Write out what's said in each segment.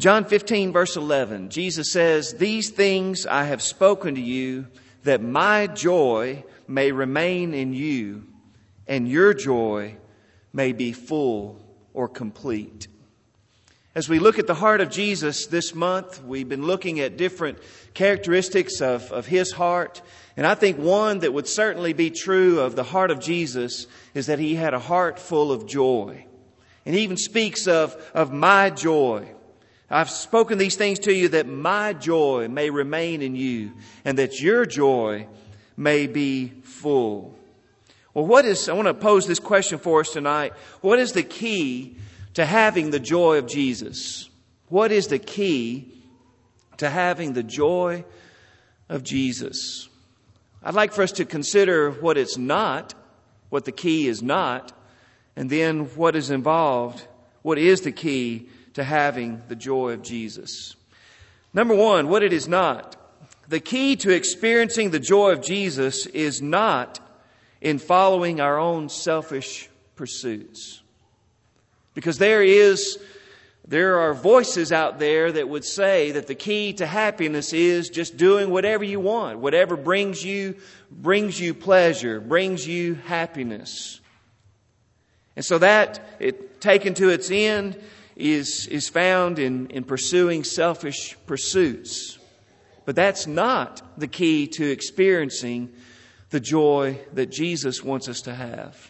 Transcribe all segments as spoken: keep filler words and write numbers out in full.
John fifteen, verse eleven, Jesus says, "These things I have spoken to you, that my joy may remain in you, and your joy may be full or complete." As we look at the heart of Jesus this month, we've been looking at different characteristics of, of His heart. And I think one that would certainly be true of the heart of Jesus is that He had a heart full of joy. And He even speaks of, of my joy. "I've spoken these things to you that my joy may remain in you, and that your joy may be full." Well, what is, I want to pose this question for us tonight. What is the key to having the joy of Jesus? What is the key to having the joy of Jesus? I'd like for us to consider what it's not, what the key is not, and then what is involved, what is the key to having the joy of Jesus. Number one, what it is not. The key to experiencing the joy of Jesus is not in following our own selfish pursuits. Because there is, there are voices out there that would say that the key to happiness is just doing whatever you want, whatever brings you, brings you pleasure, brings you happiness. And so that, it, taken to its end, is, is found in, in pursuing selfish pursuits. But that's not the key to experiencing the joy that Jesus wants us to have.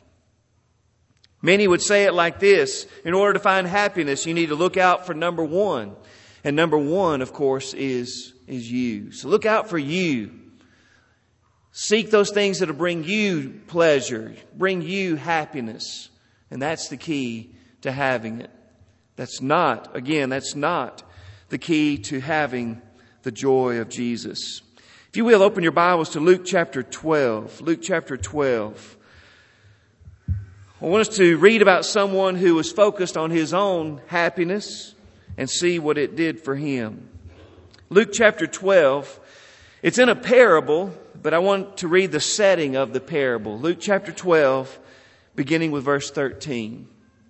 Many would say it like this: in order to find happiness, you need to look out for number one. And number one, of course, is, is you. So look out for you. Seek those things that will bring you pleasure, bring you happiness. And that's the key to having it. That's not, again, that's not the key to having the joy of Jesus. If you will, open your Bibles to Luke chapter twelve. Luke chapter twelve. I want us to read about someone who was focused on his own happiness and see what it did for him. Luke chapter twelve. It's in a parable, but I want to read the setting of the parable. Luke chapter twelve, beginning with verse thirteen.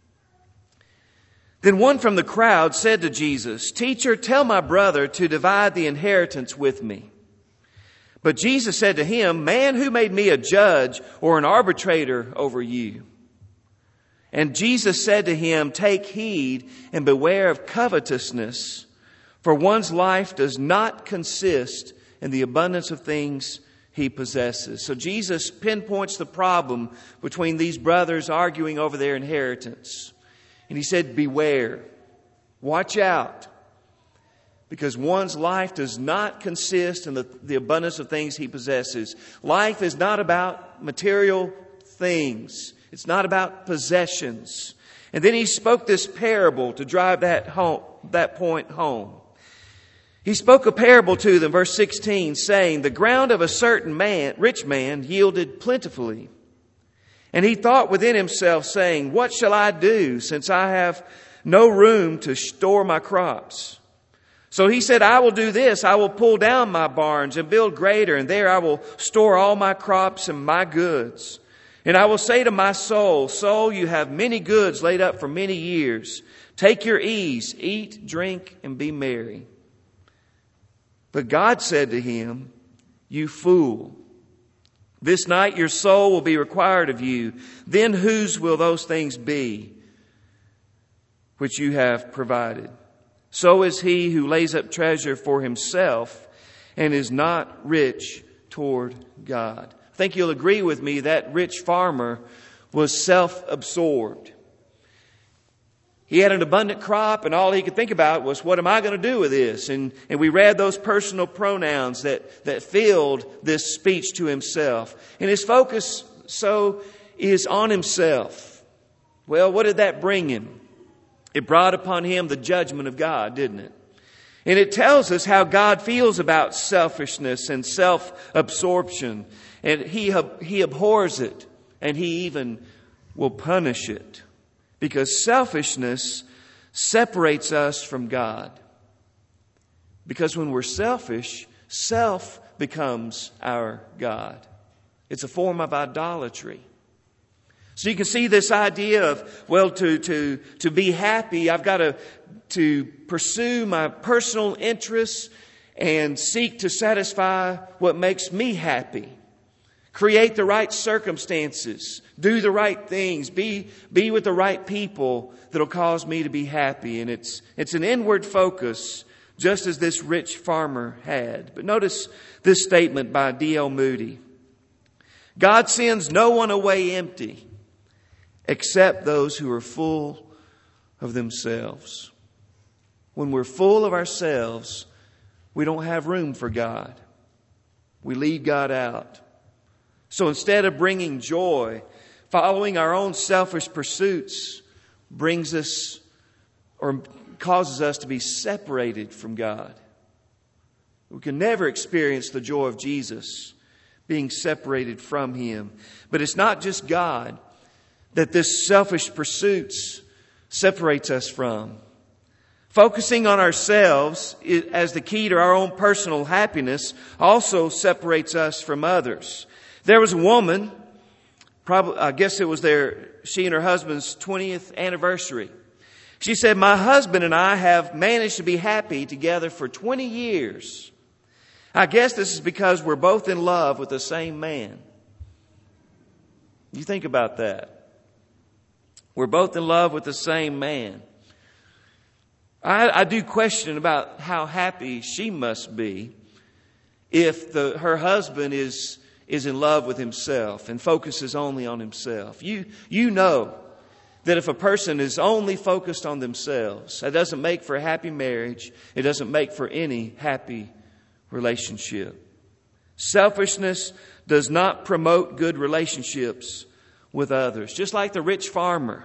Then one from the crowd said to Jesus, "Teacher, tell my brother to divide the inheritance with me." But Jesus said to him, "Man, who made me a judge or an arbitrator over you?" And Jesus said to him, "Take heed and beware of covetousness, for one's life does not consist in the abundance of things he possesses." So Jesus pinpoints the problem between these brothers arguing over their inheritance. And He said, beware, watch out, because one's life does not consist in the, the abundance of things he possesses. Life is not about material things. It's not about possessions. And then He spoke this parable to drive that home, that point home. He spoke a parable to them, verse sixteen, saying, "The ground of a certain man, rich man, yielded plentifully. And he thought within himself, saying, What shall I do, since I have no room to store my crops? So he said, I will do this. I will pull down my barns and build greater, and there I will store all my crops and my goods. And I will say to my soul, Soul, you have many goods laid up for many years. Take your ease, eat, drink, and be merry." But God said to him, "You fool, this night your soul will be required of you. Then whose will those things be which you have provided? So is he who lays up treasure for himself and is not rich toward God." I think you'll agree with me that rich farmer was self-absorbed. He had an abundant crop, and all he could think about was, what am I going to do with this? And, and we read those personal pronouns that, that filled this speech to himself. And his focus so is on himself. Well, what did that bring him? It brought upon him the judgment of God, didn't it? And it tells us how God feels about selfishness and self-absorption. And he, he abhors it, and He even will punish it. Because selfishness separates us from God. Because when we're selfish, self becomes our God. It's a form of idolatry. So you can see this idea of, well, to, to, to be happy, I've got to, to pursue my personal interests and seek to satisfy what makes me happy. Create the right circumstances. Do the right things. Be, be with the right people that'll cause me to be happy. And it's, it's an inward focus, just as this rich farmer had. But notice this statement by D L Moody. God sends no one away empty except those who are full of themselves. When we're full of ourselves, we don't have room for God. We leave God out. So instead of bringing joy, following our own selfish pursuits brings us or causes us to be separated from God. We can never experience the joy of Jesus being separated from Him. But it's not just God that this selfish pursuits separates us from. Focusing on ourselves as the key to our own personal happiness also separates us from others. There was a woman, probably, I guess it was their, she and her husband's twentieth anniversary. She said, my husband and I have managed to be happy together for twenty years. I guess this is because we're both in love with the same man. You think about that. We're both in love with the same man. I, I do question about how happy she must be if the, her husband is, is in love with himself and focuses only on himself. You, you know that if a person is only focused on themselves, that doesn't make for a happy marriage. It doesn't make for any happy relationship. Selfishness does not promote good relationships with others. Just like the rich farmer.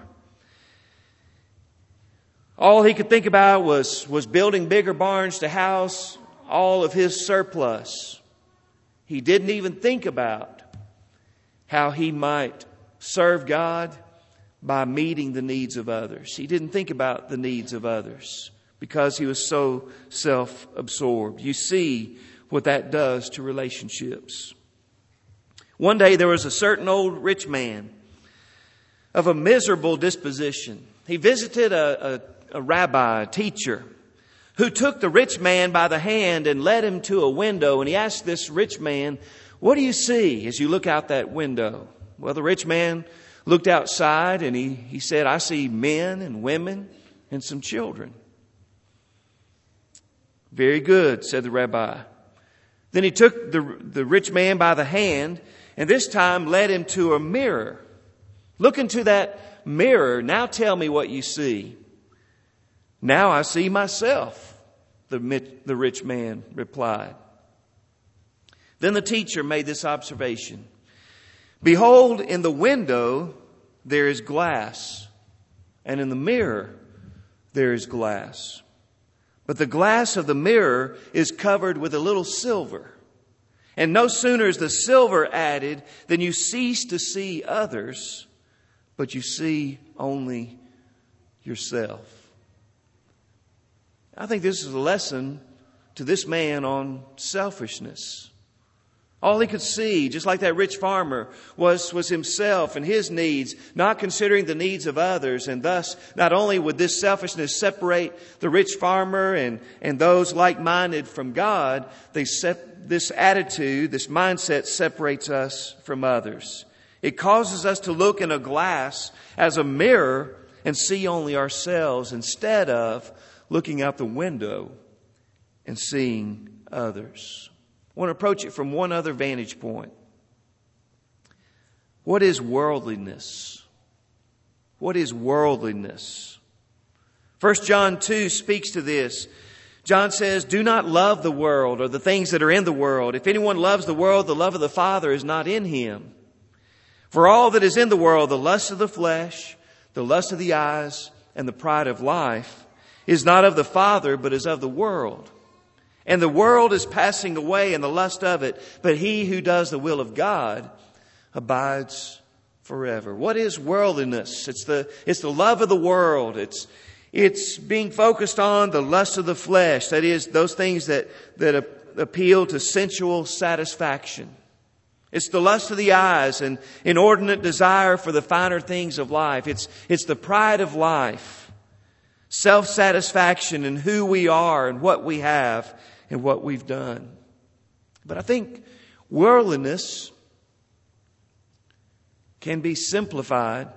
All he could think about was, was building bigger barns to house all of his surplus. He didn't even think about how he might serve God by meeting the needs of others. He didn't think about the needs of others because he was so self-absorbed. You see what that does to relationships. One day there was a certain old rich man of a miserable disposition. He visited a, a a rabbi, a teacher, who took the rich man by the hand and led him to a window. And he asked this rich man, what do you see as you look out that window? Well, the rich man looked outside and he, he said, I see men and women and some children. Very good, said the rabbi. Then he took the, the rich man by the hand and this time led him to a mirror. Look into that mirror. Now tell me what you see. Now I see myself, the, the rich man replied. Then the teacher made this observation. Behold, in the window there is glass, and in the mirror there is glass. But the glass of the mirror is covered with a little silver. And no sooner is the silver added than you cease to see others, but you see only yourself. I think this is a lesson to this man on selfishness. All he could see, just like that rich farmer, was, was himself and his needs, not considering the needs of others. And thus, not only would this selfishness separate the rich farmer and, and those like-minded from God, they sep- this attitude, this mindset separates us from others. It causes us to look in a glass as a mirror and see only ourselves instead of looking out the window and seeing others. I want to approach it from one other vantage point. What is worldliness? What is worldliness? First John two speaks to this. John says, do not love the world or the things that are in the world. If anyone loves the world, the love of the Father is not in him. For all that is in the world, the lust of the flesh, the lust of the eyes, and the pride of life, is not of the Father, but is of the world. And the world is passing away and the lust of it, but he who does the will of God abides forever. What is worldliness? It's the, it's the love of the world. It's, it's being focused on the lust of the flesh. That is, those things that, that appeal to sensual satisfaction. It's the lust of the eyes and inordinate desire for the finer things of life. It's, it's the pride of life, self-satisfaction in who we are and what we have and what we've done. But I think worldliness can be simplified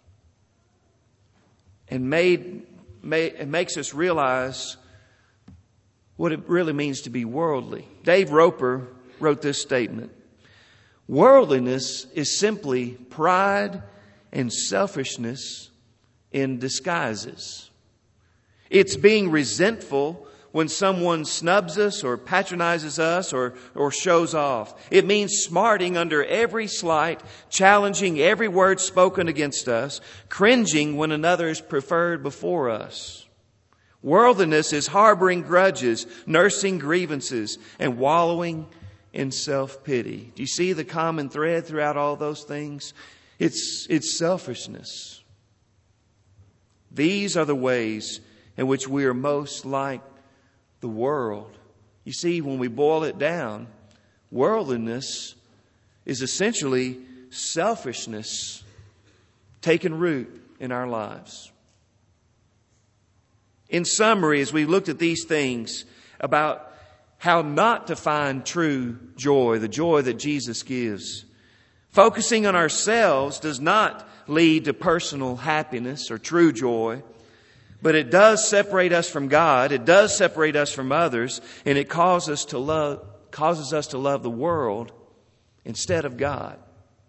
and made, made it makes us realize what it really means to be worldly. Dave Roper wrote this statement: worldliness is simply pride and selfishness in disguises. It's being resentful when someone snubs us or patronizes us or, or shows off. It means smarting under every slight, challenging every word spoken against us, cringing when another is preferred before us. Worldliness is harboring grudges, nursing grievances, and wallowing in self-pity. Do you see the common thread throughout all those things? It's, it's selfishness. These are the ways in which we are most like the world. You see, when we boil it down, worldliness is essentially selfishness taking root in our lives. In summary, as we looked at these things about how not to find true joy, the joy that Jesus gives, focusing on ourselves does not lead to personal happiness or true joy. But it does separate us from God. It does separate us from others. And it causes us to love, causes us to love the world instead of God.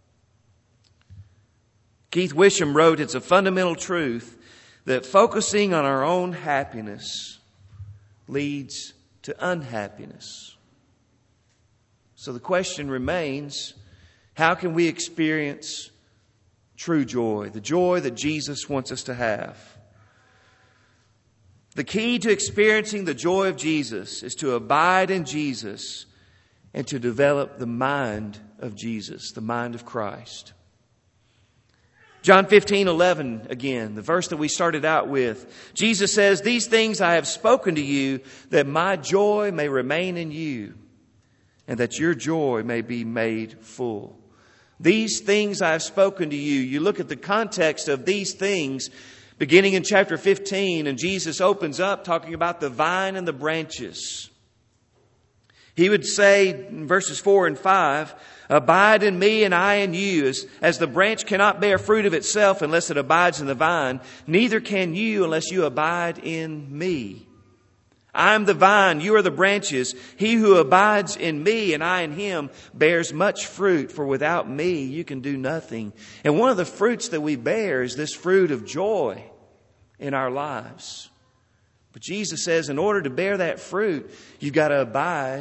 Keith Wisham wrote, it's a fundamental truth that focusing on our own happiness leads to unhappiness. So the question remains, how can we experience true joy, the joy that Jesus wants us to have? The key to experiencing the joy of Jesus is to abide in Jesus and to develop the mind of Jesus, the mind of Christ. John fifteen eleven again, the verse that we started out with. Jesus says, these things I have spoken to you that my joy may remain in you and that your joy may be made full. These things I have spoken to you. You look at the context of these things beginning in chapter fifteen, and Jesus opens up talking about the vine and the branches. He would say in verses four and five, abide in me and I in you. As, as the branch cannot bear fruit of itself unless it abides in the vine, neither can you unless you abide in me. I am the vine, you are the branches. He who abides in me and I in him bears much fruit, for without me you can do nothing. And one of the fruits that we bear is this fruit of joy in our lives. But Jesus says in order to bear that fruit, you've got to abide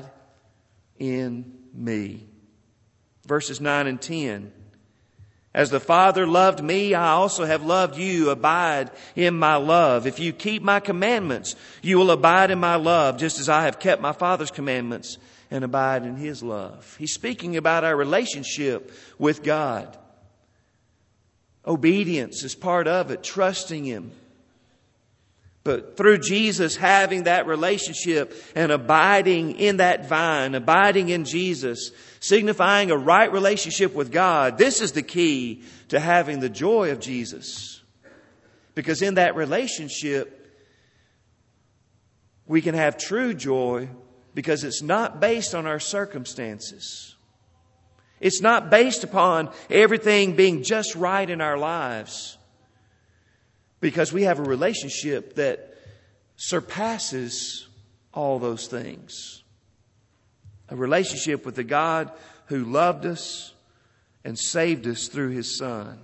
in me. Verses nine and ten. As the Father loved me, I also have loved you. Abide in my love. If you keep my commandments, you will abide in my love, just as I have kept my Father's commandments and abide in his love. He's speaking about our relationship with God. Obedience is part of it, trusting him. But through Jesus having that relationship and abiding in that vine, abiding in Jesus, signifying a right relationship with God, this is the key to having the joy of Jesus. Because in that relationship, we can have true joy because it's not based on our circumstances. It's not based upon everything being just right in our lives. Because we have a relationship that surpasses all those things. A relationship with the God who loved us and saved us through his Son.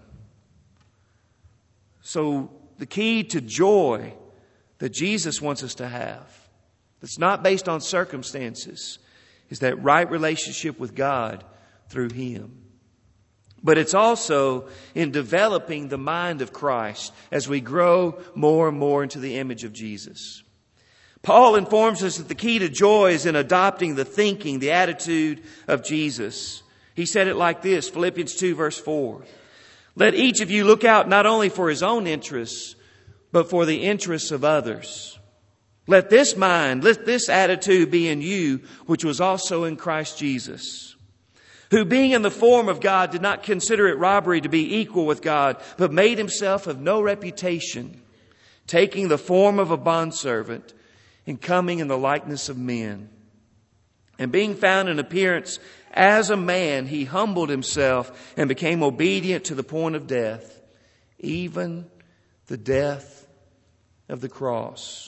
So the key to joy that Jesus wants us to have, that's not based on circumstances, is that right relationship with God through him. But it's also in developing the mind of Christ as we grow more and more into the image of Jesus. Paul informs us that the key to joy is in adopting the thinking, the attitude of Jesus. He said it like this, Philippians two verse four. Let each of you look out not only for his own interests, but for the interests of others. Let this mind, let this attitude be in you, which was also in Christ Jesus, who being in the form of God did not consider it robbery to be equal with God, but made himself of no reputation, taking the form of a bondservant and coming in the likeness of men. And being found in appearance as a man, he humbled himself and became obedient to the point of death, even the death of the cross.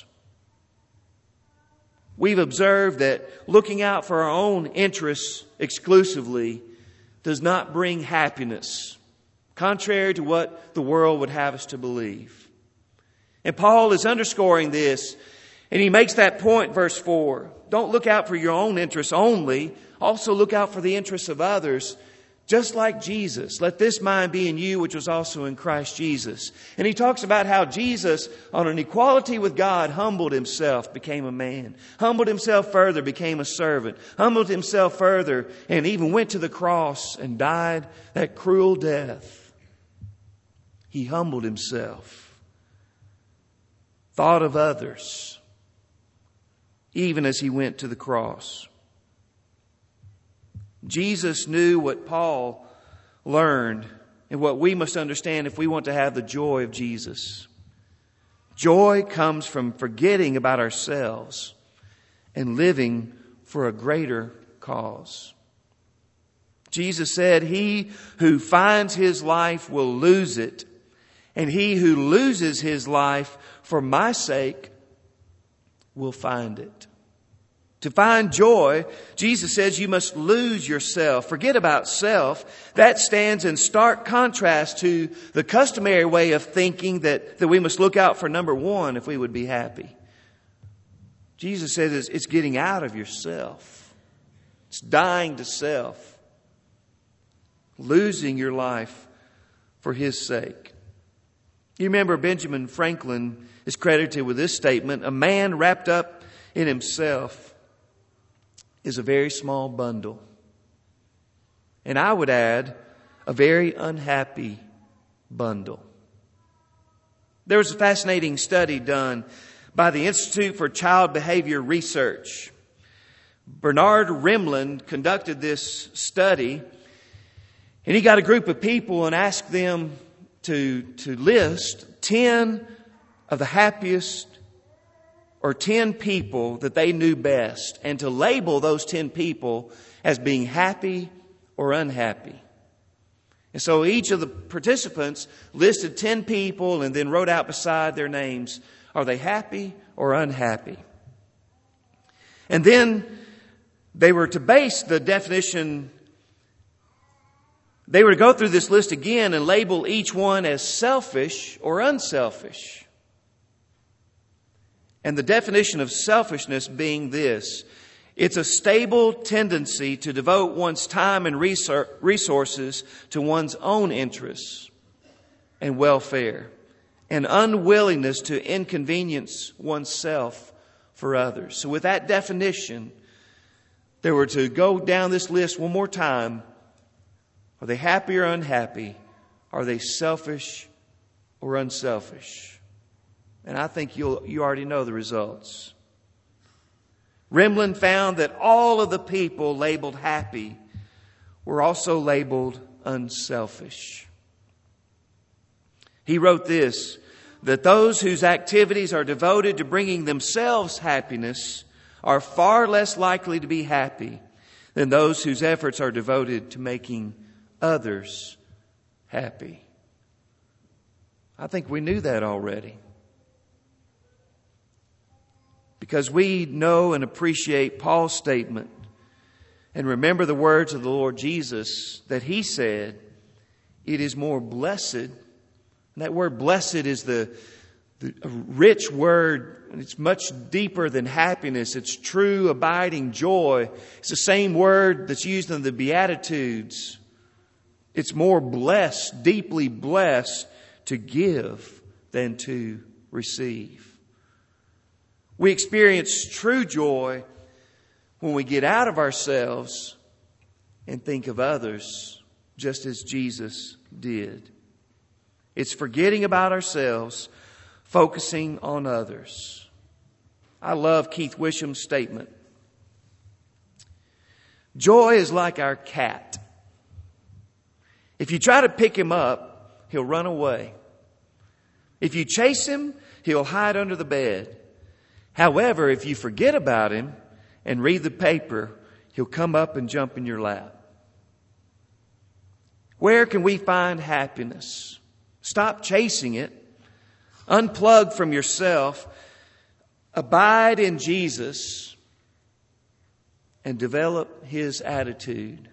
We've observed that looking out for our own interests exclusively does not bring happiness, contrary to what the world would have us to believe. And Paul is underscoring this, and he makes that point, verse four. Don't look out for your own interests only. Also look out for the interests of others, just like Jesus. Let this mind be in you, which was also in Christ Jesus. And he talks about how Jesus, on an equality with God, humbled himself, became a man. Humbled himself further, became a servant. Humbled himself further, and even went to the cross and died that cruel death. He humbled himself. Thought of others, even as he went to the cross. Jesus knew what Paul learned and what we must understand if we want to have the joy of Jesus. Joy comes from forgetting about ourselves and living for a greater cause. Jesus said, "He who finds his life will lose it, and he who loses his life for my sake will find it." To find joy, Jesus says you must lose yourself. Forget about self. That stands in stark contrast to the customary way of thinking that, that we must look out for number one if we would be happy. Jesus says it's, it's getting out of yourself. It's dying to self. Losing your life for His sake. You remember Benjamin Franklin is credited with this statement: "A man wrapped up in himself is a very small bundle." And I would add, a very unhappy bundle. There was a fascinating study done by the Institute for Child Behavior Research. Bernard Rimland conducted this study, and he got a group of people and asked them to, to list ten of the happiest or ten people that they knew best, and to label those ten people as being happy or unhappy. And so each of the participants listed ten people and then wrote out beside their names, are they happy or unhappy? And then they were to base the definition, they were to go through this list again and label each one as selfish or unselfish. And the definition of selfishness being this: it's a stable tendency to devote one's time and resources to one's own interests and welfare, an unwillingness to inconvenience oneself for others. So with that definition, they were to go down this list one more time. Are they happy or unhappy? Are they selfish or unselfish? And I think you'll, you already know the results. Rimland found that all of the people labeled happy were also labeled unselfish. He wrote this, that those whose activities are devoted to bringing themselves happiness are far less likely to be happy than those whose efforts are devoted to making others happy. I think we knew that already. Because we know and appreciate Paul's statement and remember the words of the Lord Jesus that He said, it is more blessed. And that word blessed is the, the rich word. It's much deeper than happiness. It's true, abiding joy. It's the same word that's used in the Beatitudes. It's more blessed, deeply blessed to give than to receive. We experience true joy when we get out of ourselves and think of others just as Jesus did. It's forgetting about ourselves, focusing on others. I love Keith Wisham's statement. Joy is like our cat. If you try to pick him up, he'll run away. If you chase him, he'll hide under the bed. However, if you forget about him and read the paper, he'll come up and jump in your lap. Where can we find happiness? Stop chasing it. Unplug from yourself. Abide in Jesus and develop His attitude.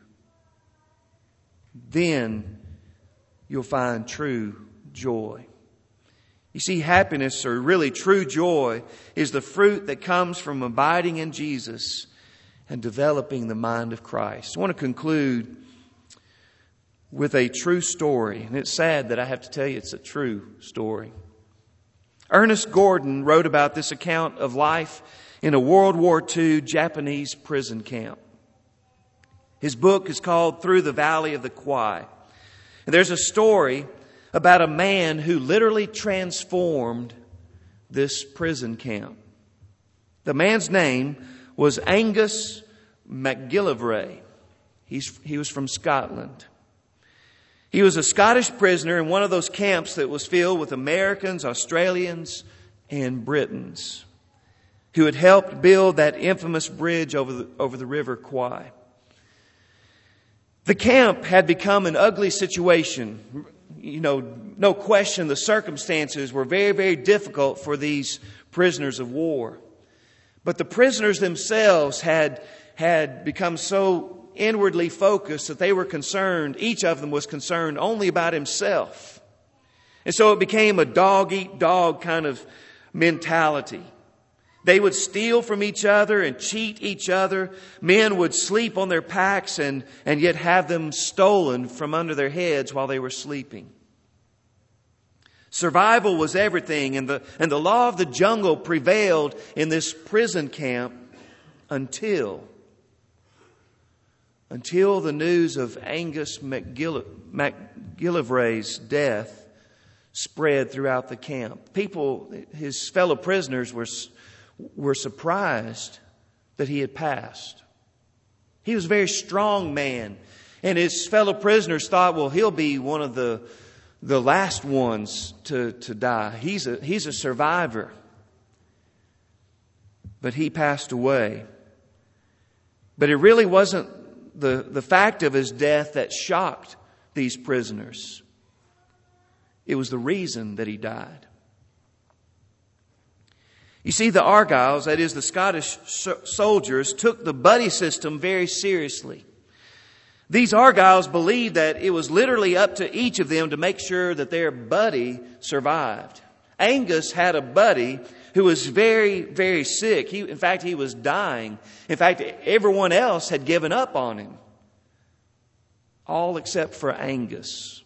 Then you'll find true joy. You see, happiness, or really true joy, is the fruit that comes from abiding in Jesus and developing the mind of Christ. I want to conclude with a true story. And it's sad that I have to tell you it's a true story. Ernest Gordon wrote about this account of life in a World War Two Japanese prison camp. His book is called Through the Valley of the Kwai. And there's a story about a man who literally transformed this prison camp. The man's name was Angus MacGillivray. He's, he was from Scotland. He was a Scottish prisoner in one of those camps that was filled with Americans, Australians, and Britons who had helped build that infamous bridge over the, over the River Kwai. The camp had become an ugly situation. You know, no question the circumstances were very, very difficult for these prisoners of war. But the prisoners themselves had, had become so inwardly focused that they were concerned, each of them was concerned only about himself. And so it became a dog-eat-dog kind of mentality. They would steal from each other and cheat each other. Men would sleep on their packs and, and yet have them stolen from under their heads while they were sleeping. Survival was everything, and the, and the law of the jungle prevailed in this prison camp until, until the news of Angus MacGill, MacGillivray's death spread throughout the camp. People, his fellow prisoners, were were surprised that he had passed. He was a very strong man. And his fellow prisoners thought, well, he'll be one of the, the last ones to, to die. He's a, he's a survivor. But he passed away. But it really wasn't the, the fact of his death that shocked these prisoners. It was the reason that he died. You see, the Argylls, that is the Scottish soldiers, took the buddy system very seriously. These Argylls believed that it was literally up to each of them to make sure that their buddy survived. Angus had a buddy who was very, very sick. He, in fact, he was dying. In fact, everyone else had given up on him. All except for Angus.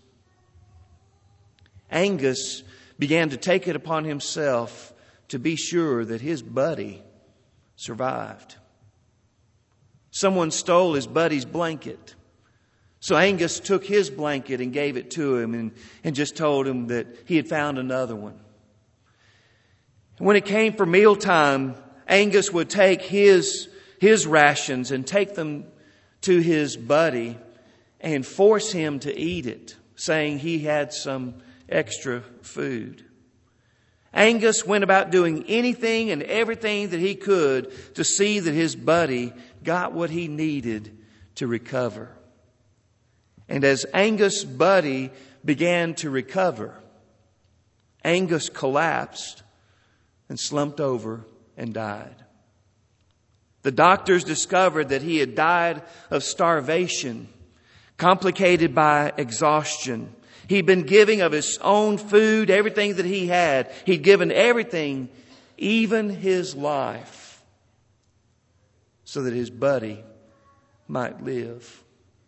Angus began to take it upon himself to be sure that his buddy survived. Someone stole his buddy's blanket. So Angus took his blanket and gave it to him and, and just told him that he had found another one. When it came for mealtime, Angus would take his, his rations and take them to his buddy and force him to eat it, saying he had some extra food. Angus went about doing anything and everything that he could to see that his buddy got what he needed to recover. And as Angus' buddy began to recover, Angus collapsed and slumped over and died. The doctors discovered that he had died of starvation, complicated by exhaustion. He'd been giving of his own food, everything that he had. He'd given everything, even his life, so that his buddy might live.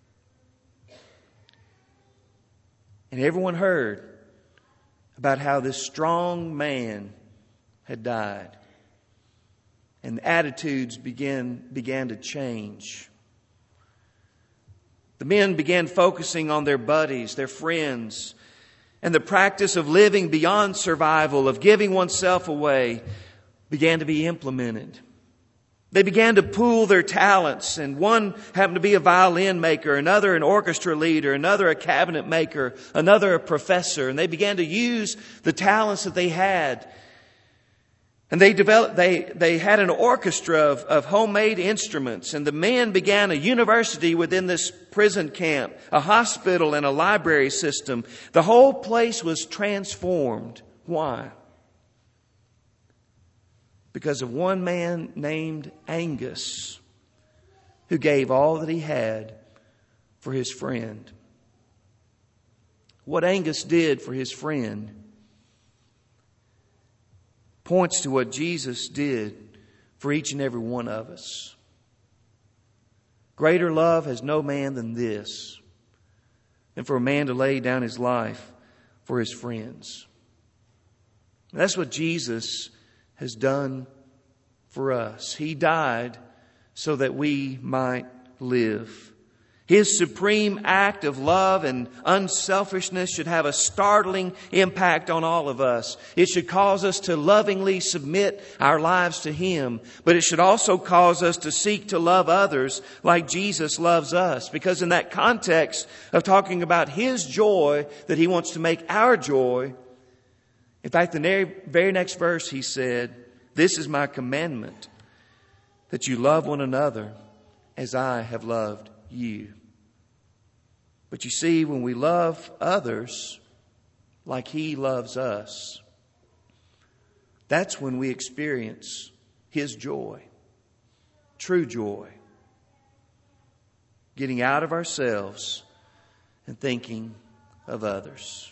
And everyone heard about how this strong man had died. And attitudes began, began to change. The men began focusing on their buddies, their friends, and the practice of living beyond survival, of giving oneself away, began to be implemented. They began to pool their talents, and one happened to be a violin maker, another an orchestra leader, another a cabinet maker, another a professor, and they began to use the talents that they had. And they developed, they, they had an orchestra of, of homemade instruments, and the men began a university within this prison camp, a hospital and a library system. The whole place was transformed. Why? Because of one man named Angus, who gave all that he had for his friend. What Angus did for his friend points to what Jesus did for each and every one of us. Greater love has no man than this, than for a man to lay down his life for his friends. And that's what Jesus has done for us. He died so that we might live. His supreme act of love and unselfishness should have a startling impact on all of us. It should cause us to lovingly submit our lives to Him, but it should also cause us to seek to love others like Jesus loves us. Because in that context of talking about His joy, that He wants to make our joy, in fact, the very next verse He said, "This is my commandment, that you love one another as I have loved you." But you see, when we love others like He loves us, that's when we experience His joy, true joy. Getting out of ourselves and thinking of others.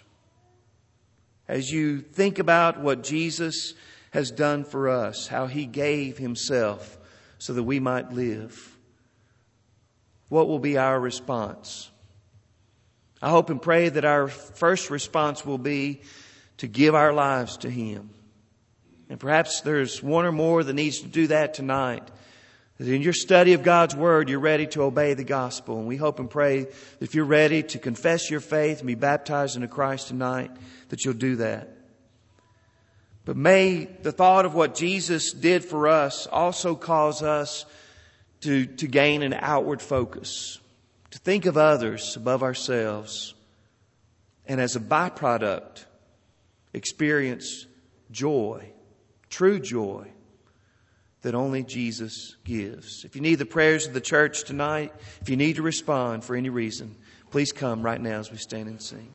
As you think about what Jesus has done for us, how He gave Himself so that we might live, what will be our response? I hope and pray that our first response will be to give our lives to Him. And perhaps there's one or more that needs to do that tonight. That in your study of God's Word, you're ready to obey the gospel. And we hope and pray that if you're ready to confess your faith and be baptized into Christ tonight, that you'll do that. But may the thought of what Jesus did for us also cause us to, to gain an outward focus. To think of others above ourselves, and as a byproduct, experience joy, true joy, that only Jesus gives. If you need the prayers of the church tonight, if you need to respond for any reason, please come right now as we stand and sing.